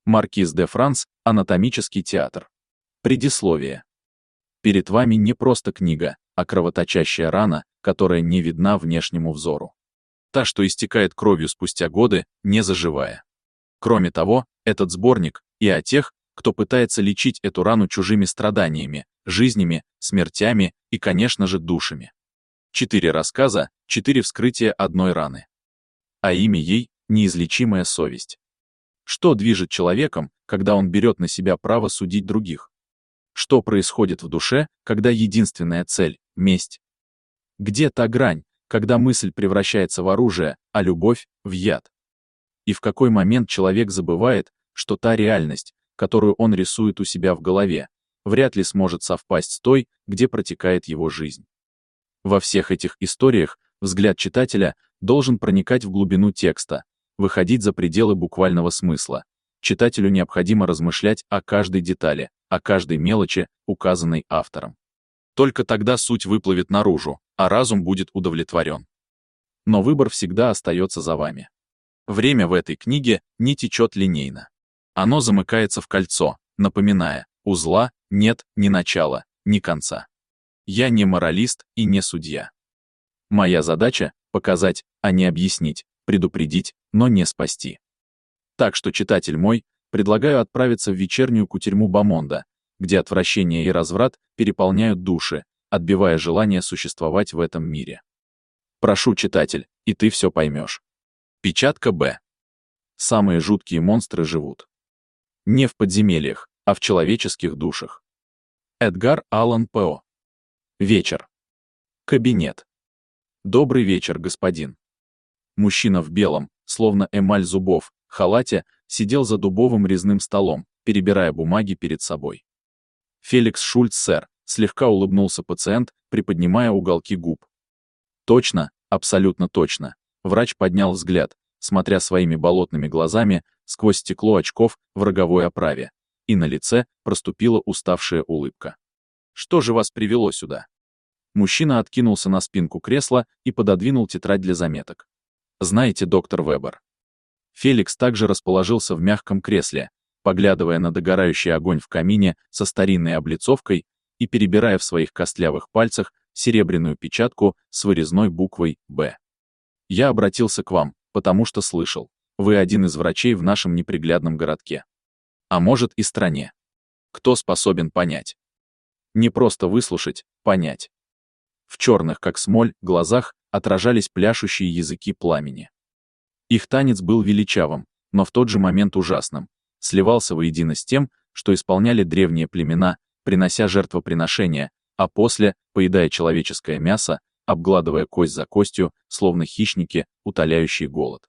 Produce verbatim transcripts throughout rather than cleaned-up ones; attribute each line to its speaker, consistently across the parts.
Speaker 1: Маркиз де Франс, Анатомический театр. Предисловие. Перед вами не просто книга, а кровоточащая рана, которая не видна внешнему взору. Та, что истекает кровью спустя годы, не заживая. Кроме того, этот сборник и о тех, кто пытается лечить эту рану чужими страданиями, жизнями, смертями и, конечно же, душами. Четыре рассказа, четыре вскрытия одной раны. А имя ей — неизлечимая совесть. Что движет человеком, когда он берет на себя право судить других? Что происходит в душе, когда единственная цель — месть? Где та грань, когда мысль превращается в оружие, а любовь — в яд? И в какой момент человек забывает, что та реальность, которую он рисует у себя в голове, вряд ли сможет совпасть с той, где протекает его жизнь? Во всех этих историях взгляд читателя должен проникать в глубину текста, выходить за пределы буквального смысла. Читателю необходимо размышлять о каждой детали, о каждой мелочи, указанной автором. Только тогда суть выплывет наружу, а разум будет удовлетворен. Но выбор всегда остается за вами. Время в этой книге не течет линейно. Оно замыкается в кольцо, напоминая: у зла нет ни начала, ни конца. Я не моралист и не судья. Моя задача — показать, а не объяснить, предупредить, но не спасти. Так что, читатель мой, предлагаю отправиться в вечернюю кутерьму Бамонда, где отвращение и разврат переполняют души, отбивая желание существовать в этом мире. Прошу, читатель, и ты все поймешь. Печатка Б. Самые жуткие монстры живут не в подземельях, а в человеческих душах. Эдгар Аллан По. Вечер. Кабинет. Добрый вечер, господин. Мужчина в белом, словно эмаль зубов, халате, сидел за дубовым резным столом, перебирая бумаги перед собой. Феликс Шульц, сэр, слегка улыбнулся пациент, приподнимая уголки губ. Точно, абсолютно точно. Врач поднял взгляд, смотря своими болотными глазами сквозь стекло очков в роговой оправе, и на лице проступила уставшая улыбка. Что же вас привело сюда? Мужчина откинулся на спинку кресла и пододвинул тетрадь для заметок. Знаете, доктор Вебер. Феликс также расположился в мягком кресле, поглядывая на догорающий огонь в камине со старинной облицовкой и перебирая в своих костлявых пальцах серебряную печатку с вырезной буквой «Б». Я обратился к вам, потому что слышал, вы один из врачей в нашем неприглядном городке. А может, и стране. Кто способен понять? Не просто выслушать, понять. В черных, как смоль, глазах отражались пляшущие языки пламени. Их танец был величавым, но в тот же момент ужасным, сливался воедино с тем, что исполняли древние племена, принося жертвоприношения, а после, поедая человеческое мясо, обгладывая кость за костью, словно хищники, утоляющие голод.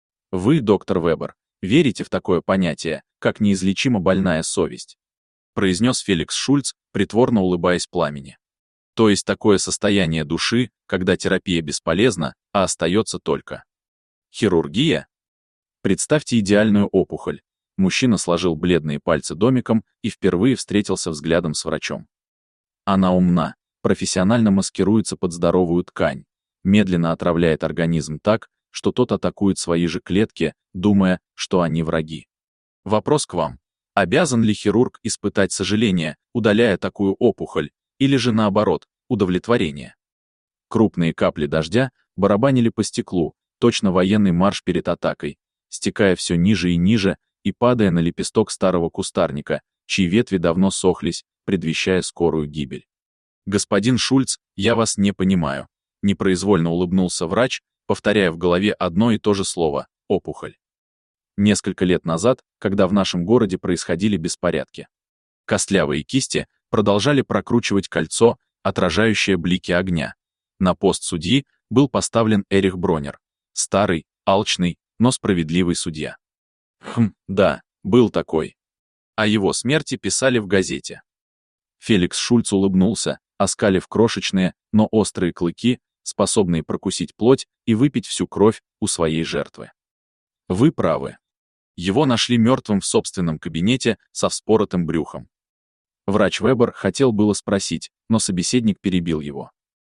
Speaker 1: Вы, доктор Вебер, верите в такое понятие, как неизлечимо больная совесть? Произнес Феликс Шульц, притворно улыбаясь пламени. То есть такое состояние души, когда терапия бесполезна, а остается только хирургия? Представьте идеальную опухоль. Мужчина сложил бледные пальцы домиком и впервые встретился взглядом с врачом. Она умна, профессионально маскируется под здоровую ткань, медленно отравляет организм так, что тот атакует свои же клетки, думая, что они враги. Вопрос к вам. Обязан ли хирург испытать сожаление, удаляя такую опухоль, или же наоборот, удовлетворение? Крупные капли дождя барабанили по стеклу, точно военный марш перед атакой, стекая все ниже и ниже и падая на лепесток старого кустарника, чьи ветви давно сохлись, предвещая скорую гибель. «Господин Шульц, я вас не понимаю», — непроизвольно улыбнулся врач, повторяя в голове одно и то же слово — опухоль. Несколько лет назад, когда в нашем городе происходили беспорядки, костлявые кисти продолжали прокручивать кольцо, отражающее блики огня. На пост судьи был поставлен Эрих Бронер, старый, алчный, но справедливый судья. Хм, да, был такой. О его смерти писали в газете. Феликс Шульц улыбнулся, оскалив крошечные, но острые клыки, способные прокусить плоть и выпить всю кровь у своей жертвы. Вы правы. Его нашли мертвым в собственном кабинете со вспоротым брюхом. Врач Вебер хотел было спросить, но собеседник перебил его.